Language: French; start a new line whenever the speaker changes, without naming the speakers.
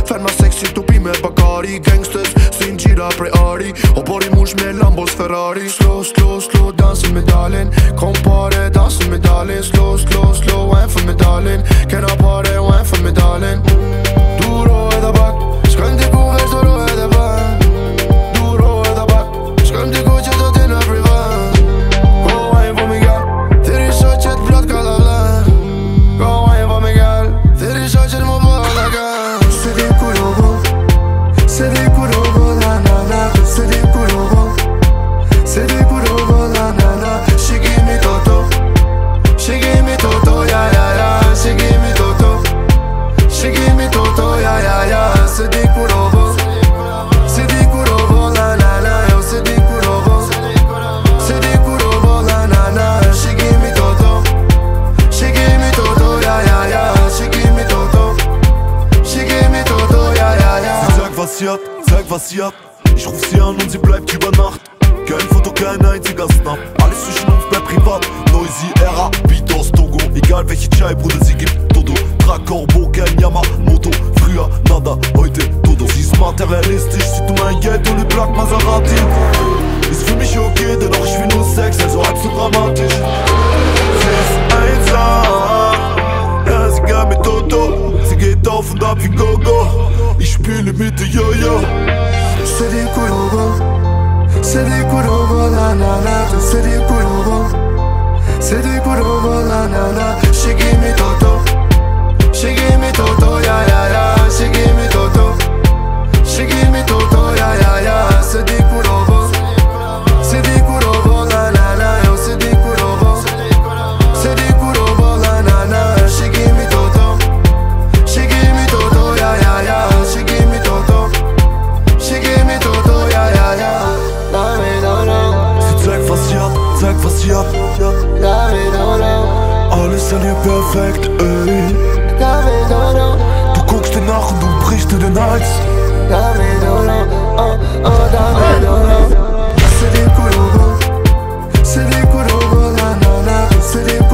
Ferma sexy tu pi me Bacardi. Gangsters sin gira prej ari. O bori mush me Lambos Ferrari. Slow, slow, slow, dansin me dalin. Kom pare, dansin me dalin. Slow, slow, slow, wine for me dalin. Kena pare, wine for me dalin. Duro e da bak, shkojm diku veç duro e da bak. Duro e da bak, shkojm diku që do t'jena privat. Go wine for me gal, thiri shoqet plot ka la vlan. Go wine for me gal, thiri shoqet mu po la gal. Se di kur u vo, se di kur u vo la na na. Se di kur u vo, se di kur u vo la na na. She give me toto, she give me toto, ya ya ya. She give me toto, she give me toto, ya ya ya. Se di kur u vo, se di kur u vo la na na. Yo se di kur u vo, se di kur u vo la na na. She give me toto, she give me toto, ya ya ya. She give me toto, she give me toto, ya ya ya.
Sag was sie hat. Ich ruf sie an und sie bleibt über Nacht. Kein Foto, kein einziger Snap. Alles zwischen uns bleibt privat. Noisy, Era, Beat aus Togo. Egal welche Chai, Bruder, sie gibt Todo. Trag Corbo, kein Yamamoto. Früher nada, heute Todo. Sie ist materialistisch, sieht um mein Geld und die Black Maserati. Ist für mich okay, dennoch ich will nur Sex, also halb so dramatisch. Sie ist einsam, ja, sie gab mir Toto. Sie geht auf und ab wie Gogo. Ich spiele mit der Jojo.
Se di kur u vo, se di kur u vo la na na. Se di kur u vo, se di kur u vo la na na. She give me toto, she give me toto, ya ya ya. She give me toto, she give me toto, ya ya ya. Se di kur u vo, se di kur u vo la na na. Yo se di kur u vo, se di kur u vo la na na. She give me toto, she give me toto, ya ya ya. She give me toto, she give me toto, ya ya ya.
Sie zeigt was sie hat. Alles an ihr perfekt, ey. Du guckst dir nach und du brichst dir den Hals.
Se di kur u vo, se di kur u vo la na na. Se di